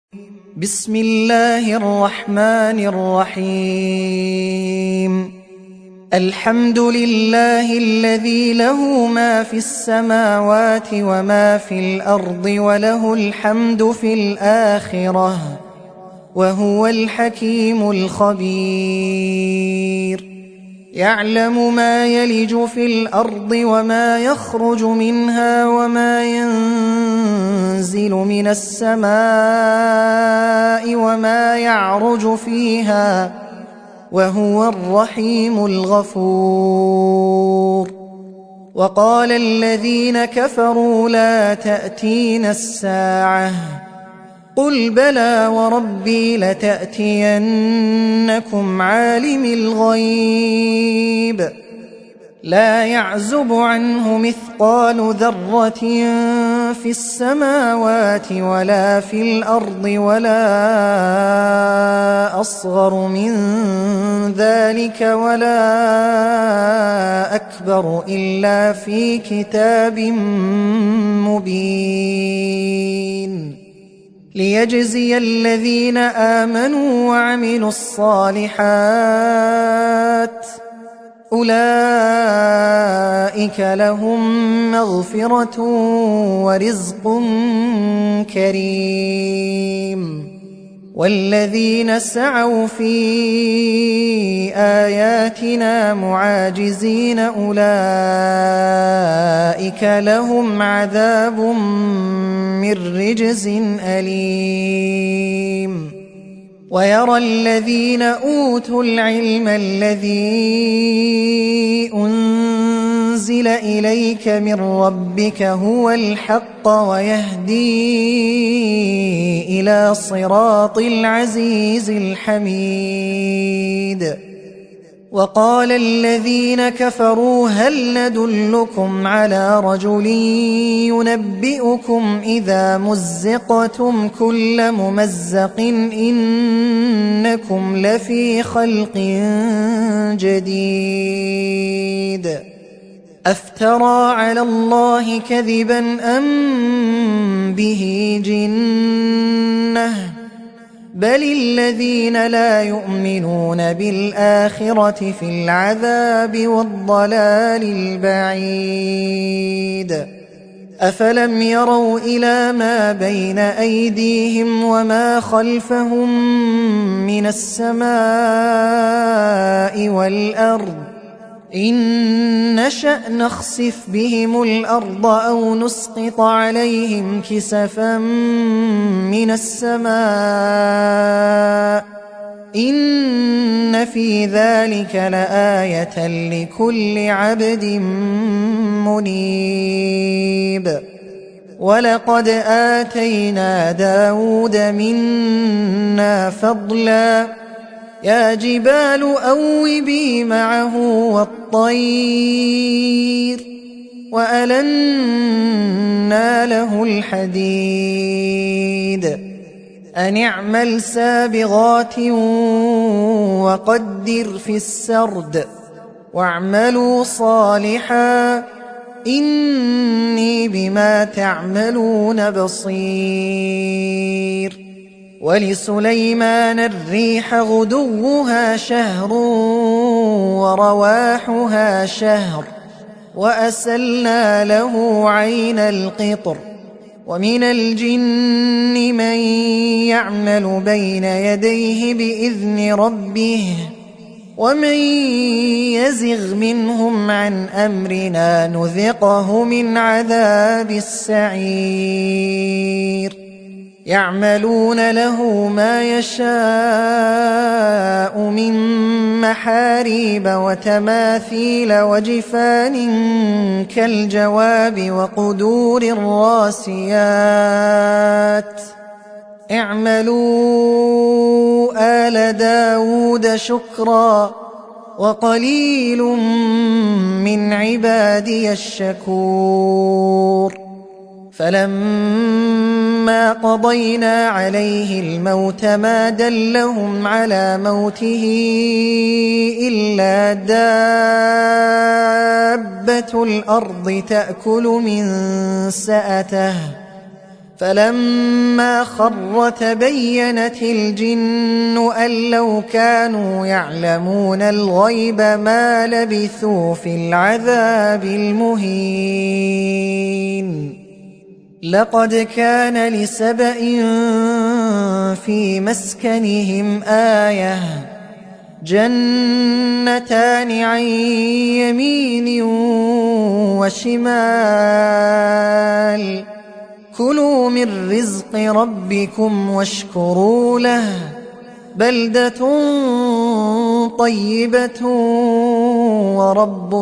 بسم الله الرحمن الرحيم. الحمد لله الذي له ما في السماوات وما في الأرض وله الحمد في الآخرة وهو الحكيم الخبير. يعلم ما يلج في الأرض وما يخرج منها وما ينزل من السماء وما يعرج فيها وهو الرحيم الغفور. وقال الذين كفروا لا تأتينا الساعة قل بلى وربي لتأتينكم عالم الغيب لا يعزب عنه مثقال ذرة في السماوات ولا في الأرض ولا أصغر من ذلك ولا أكبر إلا في كتاب مبين ليجزي الذين آمنوا وعملوا الصالحات أولئك لهم مغفرة ورزق كريم. والذين سعوا في آياتنا معاجزين أولئك لهم عذاب من رجز أليم. ويرى الذين أوتوا العلم الذي أنزل إليك من ربك هو الحق ويهدي إلى صراط العزيز الحميد. وقال الذين كفروا هل ندلكم على رجل ينبئكم إذا مزقتم كل ممزق إنكم لفي خلق جديد أفترى على الله كذبا أم به جنة بل الذين لا يؤمنون بالآخرة في العذاب والضلال البعيد. أفلم يروا إلى ما بين أيديهم وما خلفهم من السماء والأرض إن نشأ نخسف بهم الأرض أو نسقط عليهم كسفا من السماء إن في ذلك لآية لكل عبد منيب. ولقد آتينا داود منا فضلا يا جبال أوبي معه والطير وألنا له الحديد أن اعمل سابغات وقدر في السرد واعملوا صالحا إني بما تعملون بصير. ولسليمان الريح غدوها شهر ورواحها شهر وأسلنا له عين القطر. ومن الجن من يعمل بين يديه بإذن ربه ومن يزغ منهم عن أمرنا نذقه من عذاب السعير. يعملون له ما يشاء من محاريب وتماثيل وجفان كالجواب وقدور الراسيات اعملوا آل داود شكرا وقليل من عبادي الشكور. فلما قضينا عليه الموت ما دلهم على موته إلا دابة الأرض تأكل من سأته فلما خر تبينت الجن أن لو كانوا يعلمون الغيب ما لبثوا في العذاب المهين. لقد كان لسبإ في مسكنهم آية جنتان عن يمين وشمال كلوا من رزق ربكم واشكروا له بلدة طيبة ورب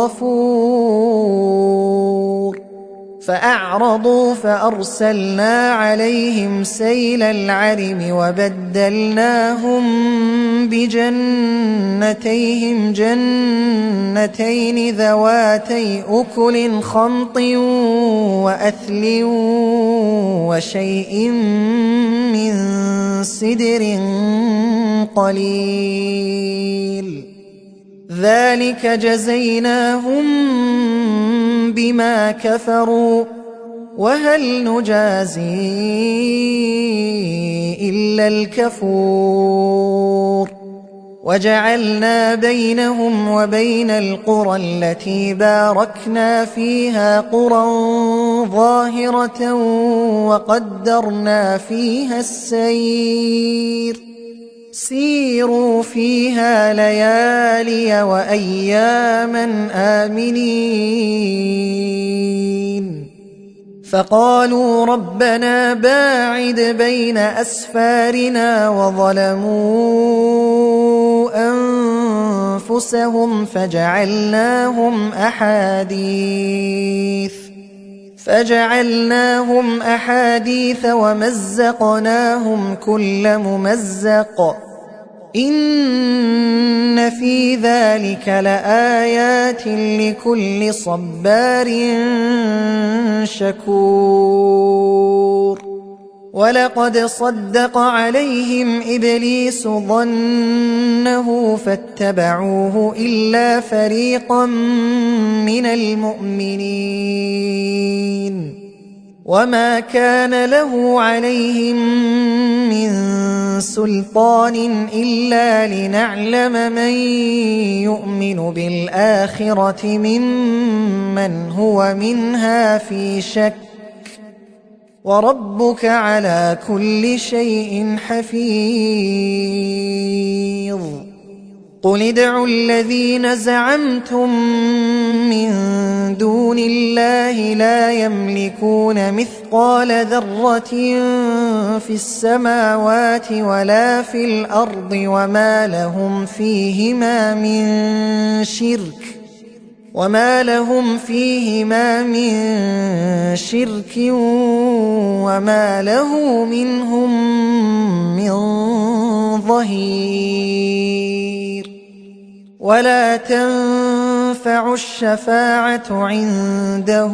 غفور. فأعرضوا فأرسلنا عليهم سيل العرم وبدلناهم بجنتيهم جنتين ذواتي أكل خمط وأثل وشيء من سدر قليل ذلك جزيناهم بما كفروا وهل نجازي إلا الكفور. وجعلنا بينهم وبين القرى التي باركنا فيها قرى ظاهرة وقدرنا فيها السير سيروا فيها ليالي وأياما آمنين. فقالوا ربنا باعد بين أسفارنا وظلموا أنفسهم فجعلناهم أحاديث ومزقناهم كل ممزق إن في ذلك لآيات لكل صبار شكور. ولقد صدق عليهم إبليس ظنه فاتبعوه إلا فريقا من المؤمنين وما كان له عليهم من سلطان إلا لنعلم من يؤمن بالآخرة ممن هو منها في شك وربك على كل شيء حفيظ. قل ادعوا الذين زعمتم من دون الله لا يملكون مثقال ذرة في السماوات ولا في الأرض وما لهم فيهما من شرك وما له منهم من ظهير. ولا تنفع الشفاعة عنده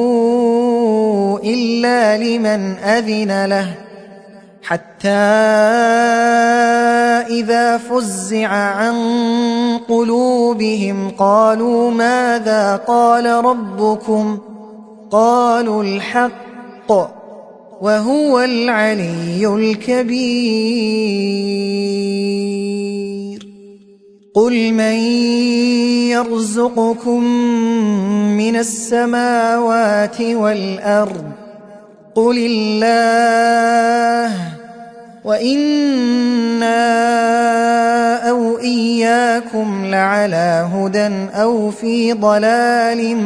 إلا لمن أذن له حتى إذا فزع عن قلوبهم قالوا ماذا قال ربكم قالوا الحق وهو العلي الكبير. قل من يرزقكم من السماوات والأرض قل الله وإنا أو إياكم لعلى هدى أو في ضلال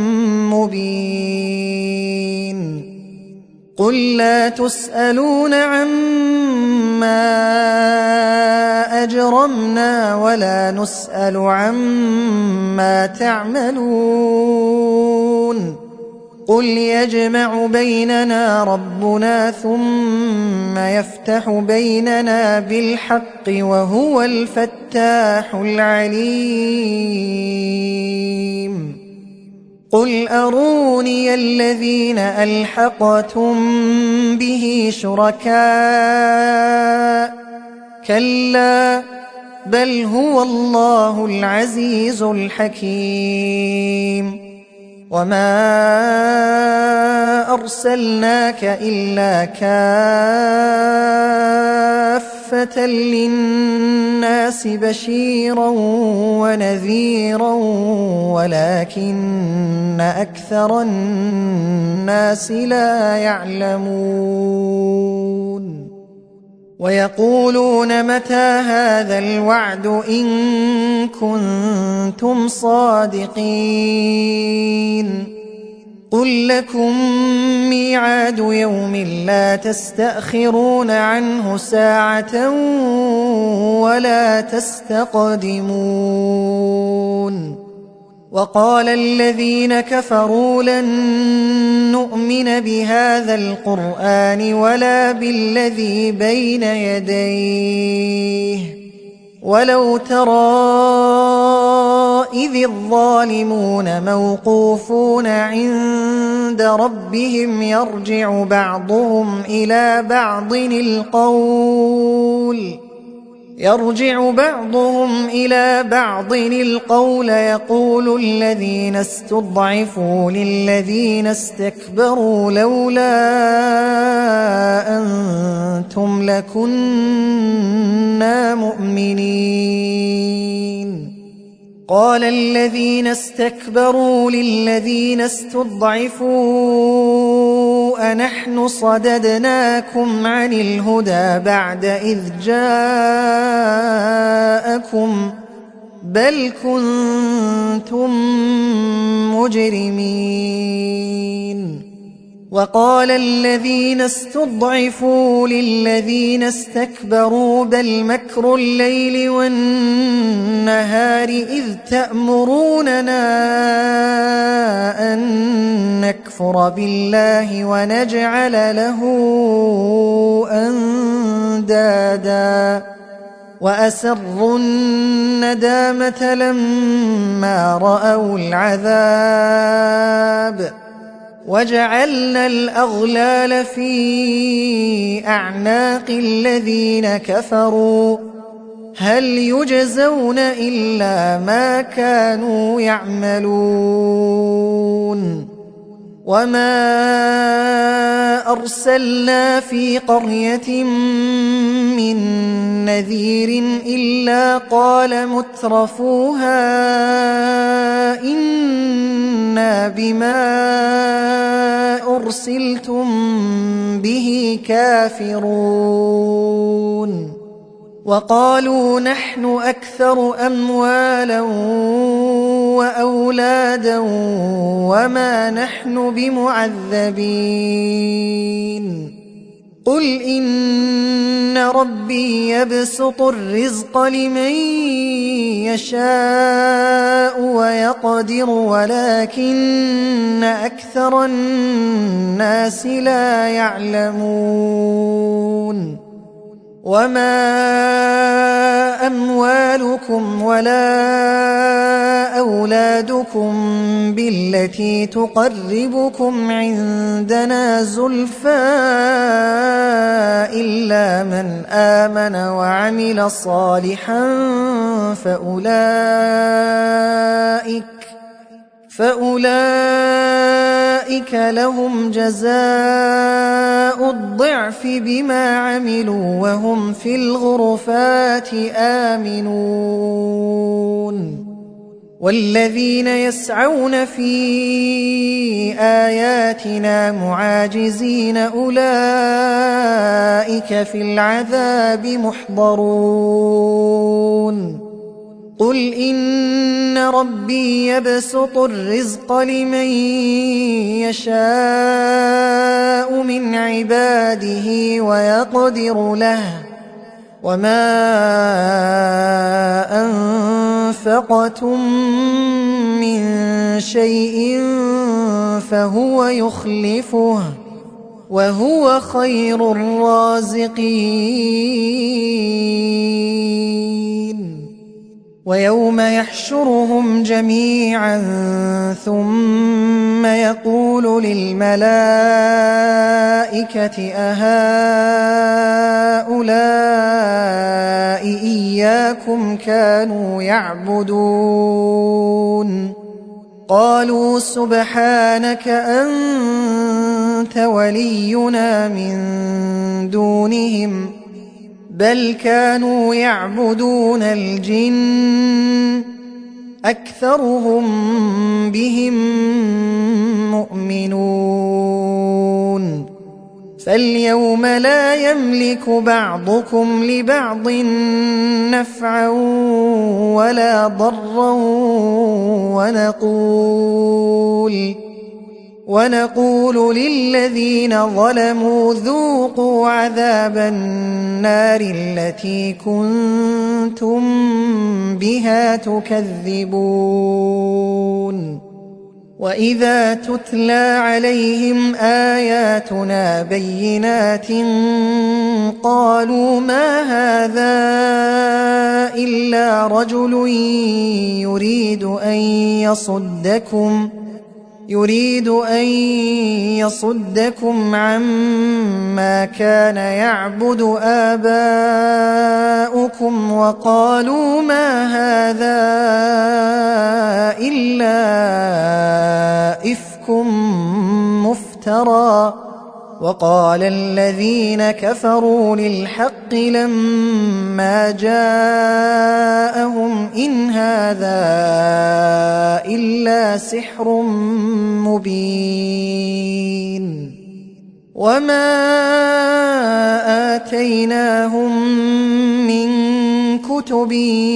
مبين. قل لا تسألون عما أجرمنا ولا نسأل عما تعملون. قل يجمع بيننا ربنا ثم يفتح بيننا بالحق وهو الفتاح العليم. قل أروني الذين ألحقتم به شركاء كلا بل هو الله العزيز الحكيم. وما أرسلناك إلا كافة للناس بشيرا ونذيرا ولكن أكثر الناس لا يعلمون ويقولون متى هذا الوعد إن كنتم صادقين قل لكم ميعاد يوم لا تستأخرون عنه ساعة ولا تستقدمون وقال الذين كفروا لن نؤمن بهذا القرآن ولا بالذي بين يديه ولو ترى إذ الظالمون موقوفون عند ربهم يرجع بعضهم إلى بعض القول يقول الذين استضعفوا للذين استكبروا لولا أنتم لكنا مؤمنين قال الذين استكبروا للذين استضعفوا أنحن صددناكم عن الهدى بعد إذ جاءكم بل كنتم مجرمين وقال الذين استضعفوا للذين استكبروا بل مكر الليل والنهار إذ تأمروننا أن نكفر بالله ونجعل له أندادا وأسروا الندامة لما رأوا العذاب وجعلنا الأغلال في أعناق الذين كفروا هل يجزون إلا ما كانوا يعملون وما أرسلنا في قرية من نذير إلا قال مترفوها إنا بما أرسلتم به كافرون وقالوا نحن أكثر أموالا وأولادا وما نحن بمعذبين قل إن ربي يبسط الرزق لمن يشاء ويقدر ولكن أكثر الناس لا يعلمون وما أموالكم ولا أولادكم بالتي تقربكم عندنا زلفى إلا من آمن وعمل صالحا فأولئك لهم جزاء الضعف بما عملوا وهم في الغرفات آمنون والذين يسعون في آياتنا معاجزين أولئك في العذاب محضرون قل إن ربي يبسط الرزق لمن يشاء من عباده ويقدر له وما أنفقتم من شيء فهو يخلفه وهو خير الرازقين ويوم يحشرهم جميعا ثم يقول للملائكة أهؤلاء إياكم كانوا يعبدون قالوا سبحانك أنت ولينا من دونهم بل كانوا يعبدون الجن أكثرهم بهم مؤمنون فاليوم لا يملك بعضكم لبعض نفعا ولا ضرا ونقول للذين ظلموا ذوقوا عذاب النار التي كنتم بها تكذبون وإذا تتلى عليهم آياتنا بينات قالوا ما هذا إلا رجل يريد أن يصدكم عما كان يعبد آباؤكم وقالوا ما هذا إلا إفك مفترى وقال الذين كفروا للحق لما جاءهم إن هذا إلا سحر مبين وما آتيناهم من كتب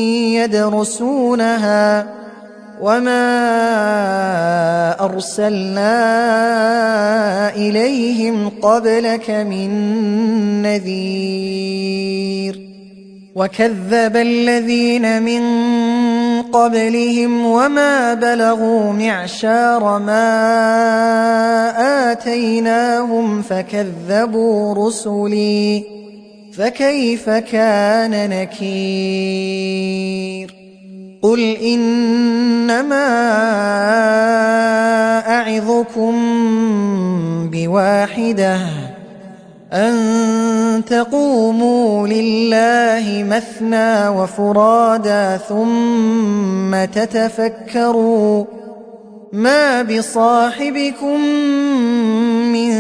يدرسونها وما أرسلنا إليهم قبلك من نذير وكذب الذين من قبلهم وما بلغوا معشار ما آتيناهم فكذبوا رسلي فكيف كان نكير قل إنما أعظكم بواحدة أن تقوموا لله مثنى وفرادا ثم تتفكروا ما بصاحبكم من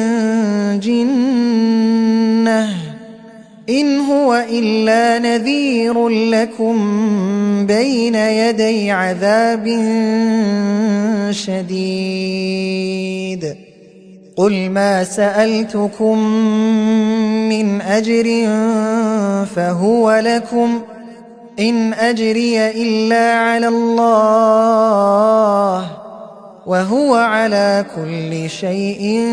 جنة إن هو إلا نذير لكم بين يدي عذاب شديد قل ما سألتكم من أجر فهو لكم إن أجري إلا على الله وهو على كل شيء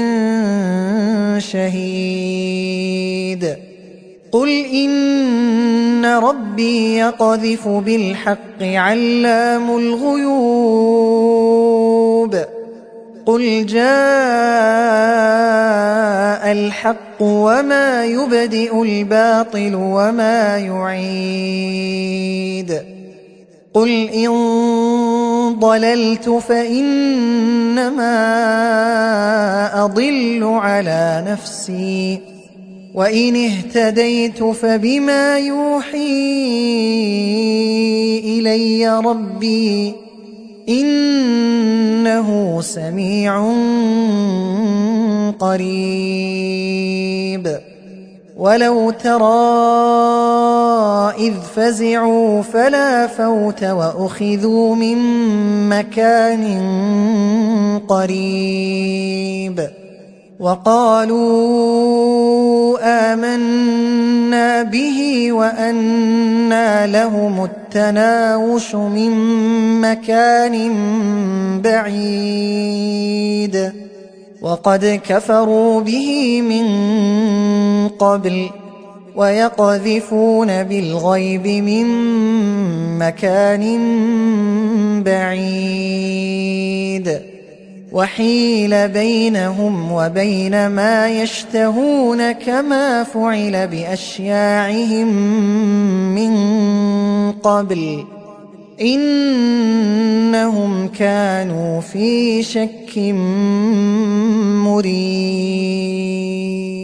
شهيد قل إن ربي يقذف بالحق علام الغيوب قل جاء الحق وما يبدئ الباطل وما يعيد قل إن ضللت فإنما أضل على نفسي وإن اهتديت فبما يوحي إلي ربي إنه سميع قريب ولو ترى إذ فزعوا فلا فوت وأخذوا من مكان قريب وقالوا آمنا به وأنى لهم التناوش من مكان بعيد وقد كفروا به من قبل ويقذفون بالغيب من مكان بعيد وحيل بينهم وبين ما يشتهون كما فعل بأشياعهم من قبل إنهم كانوا في شك مريب